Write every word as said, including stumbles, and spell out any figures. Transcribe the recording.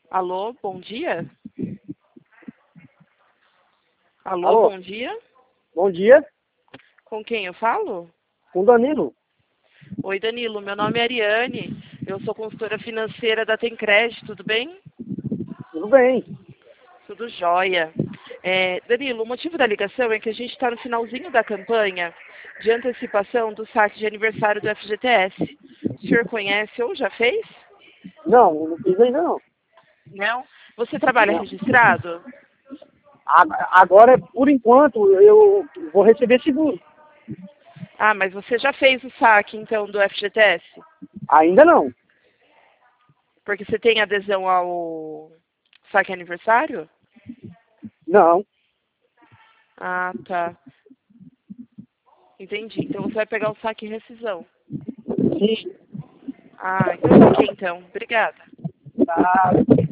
Alô, bom dia? Alô, Alô, bom dia? bom dia, Com quem eu falo? com Danilo. Oi, Danilo, meu nome é Ariane, eu sou consultora financeira da Tencred, tudo bem? Tudo bem? Tudo jóia. É, Danilo, o motivo da ligação é que a gente está no finalzinho da campanha de antecipação do saque de aniversário do F G T S. O senhor conhece ou já fez? Não, não fiz ainda não. Não? Você trabalha Não. registrado? A- Agora, por enquanto, eu vou receber seguro. Ah, mas você já fez o saque, então, do F G T S? Ainda não. Porque você tem adesão ao saque aniversário? Não. Ah, tá. Entendi. Então você vai pegar o saque e rescisão. Sim. Ah, então tá ok, então. Obrigada. Tá.